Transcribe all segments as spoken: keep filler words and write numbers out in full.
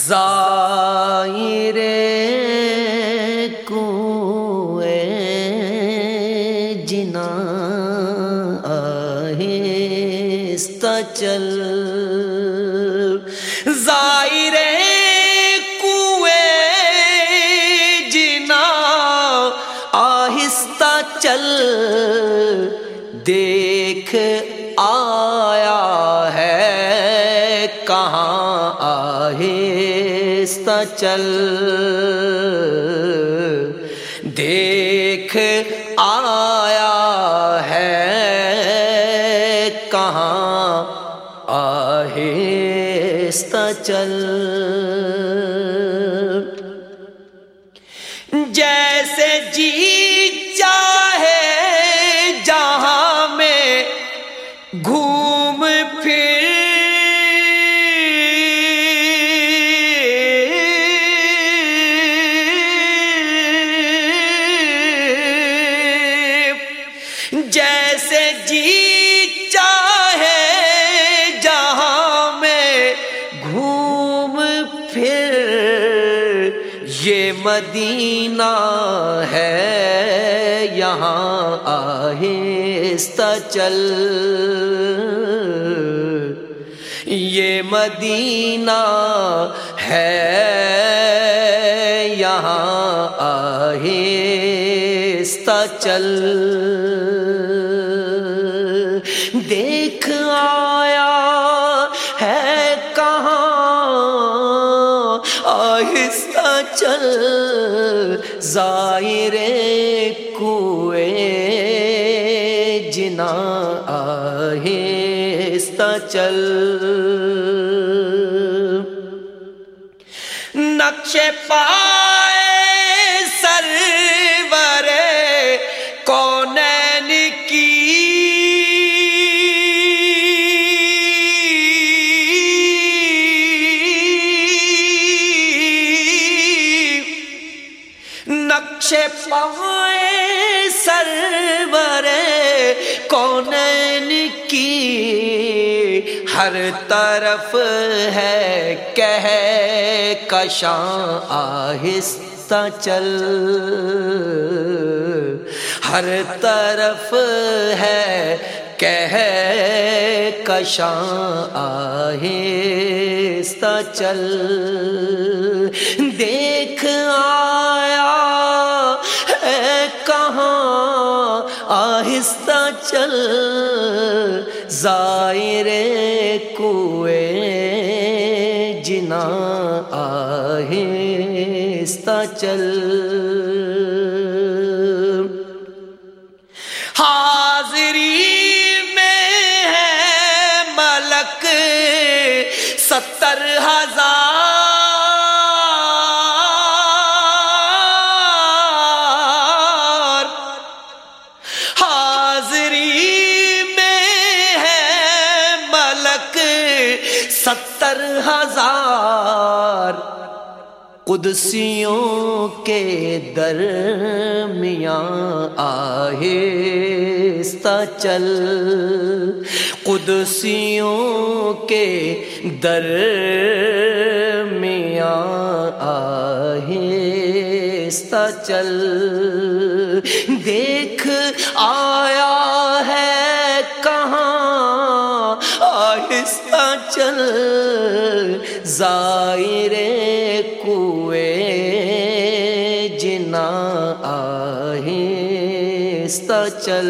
زائر کوئے جنا آہستہ چل، زائر کوئے جنا آہستہ چل، دیکھ آیا ہے کہاں آہستہ چل، دیکھ آیا ہے کہاں آہستہ چل، جیسے جی چاہے جہاں میں گھوم پھر، جیسے جی چاہے جہاں میں گھوم پھر، یہ مدینہ ہے یہاں آہستہ چل، یہ مدینہ ہے یہاں آہستہ چل، دیکھ آیا ہے کہاں آہستہ چل، زائر کوئے جنا آہستہ چل، نقش پائے سرور کونین کی، نقش پائے سرور کونین کی، ہر طرف ہے کہکشاں آہستہ چل، ہر طرف ہے کہکشاں آہستہ چل، دیکھ آیا ہے کہاں آہستہ چل، زائر کوئے جنا آہستہ چل، حاضری میں ہے ملک ستر ہزار، حاضری میں ہے ملک ستر ہزار، قدسیوں کے درمیان آہستہ چل، قدسیوں کے درمیان آہستہ چل، دیکھ آیا ہے کہاں آہستہ چل، زائر کوئے جنا آہستہ چل،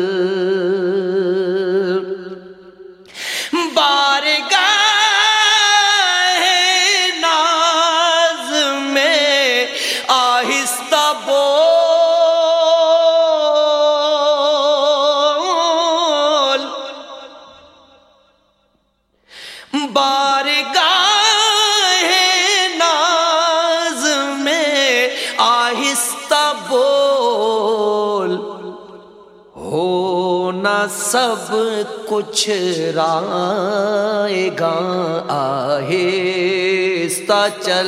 بارگاہ ناز میں آہستہ بول، بارگاہ ناز میں آہستہ بول، ہونا سب کچھ رائے گاں آہستہ چل،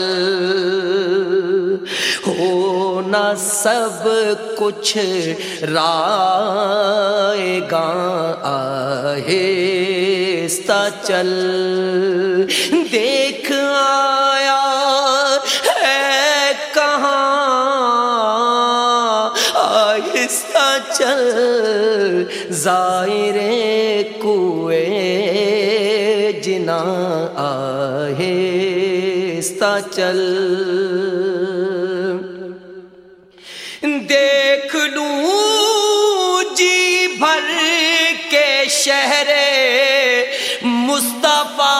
ہونا سب کچھ رائے گاں آہستہ چل، دیکھ آیا چل زائرے کوئے جنا آہستہ چل دیکھ لوں جی بھر کے شہر مصطفیٰ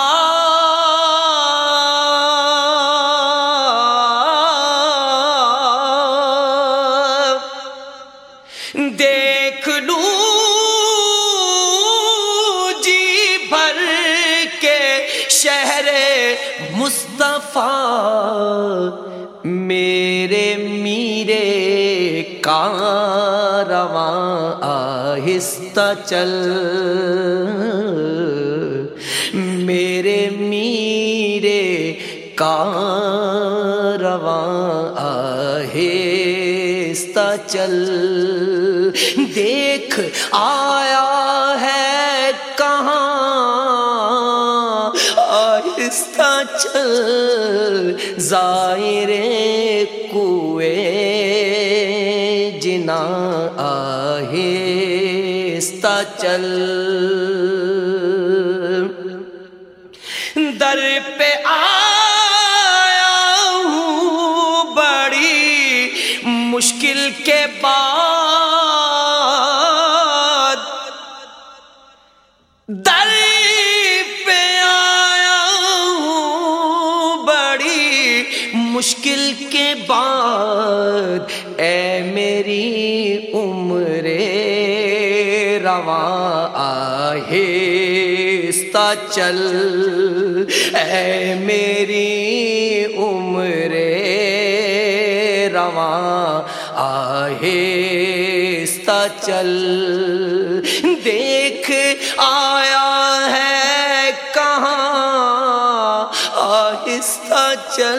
دیکھ لوں جی بھر کے شہر مصطفیٰ میرے میرے کارواں آہستہ چل میرے میرے کارواں آہستہ چل دیکھ آیا ہے کہاں آہستہ چل زائرے کوئے جنا آہستہ چل در پہ آیا ہوں بڑی مشکل کے بعد در پہ آیا ہوں بڑی مشکل کے بعد اے میری عمر رواں آہستہ چل اے میری عمر رواں آہستہ چل دیکھ آیا ہے کہاں آہستہ چل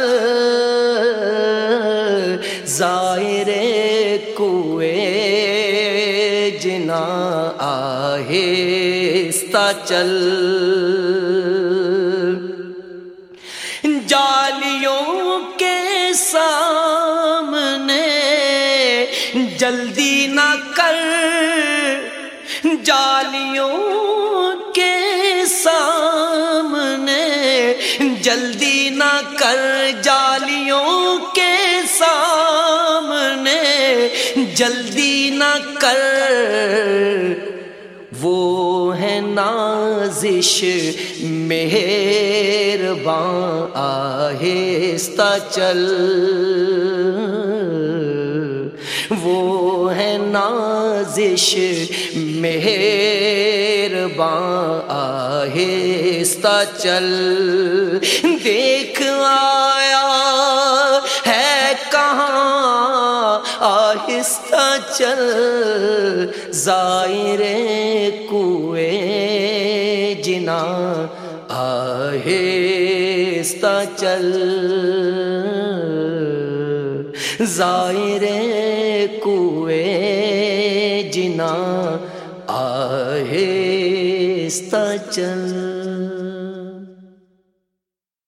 زائرے کوئے جنا آہستہ چل جالیوں کے سامنے جلدی نہ کر جالیوں کے سامنے جلدی نہ کر جالیوں کے سامنے جلدی نہ کر وہ ہے نازش مہرباں آہستہ چل وہ ہے نازش مہرباں آہستہ چل دیکھ آیا ہے کہاں آہستہ چل زائرے کوئے جنا آہستہ چل زائرے کوئے جنا آہستہ چل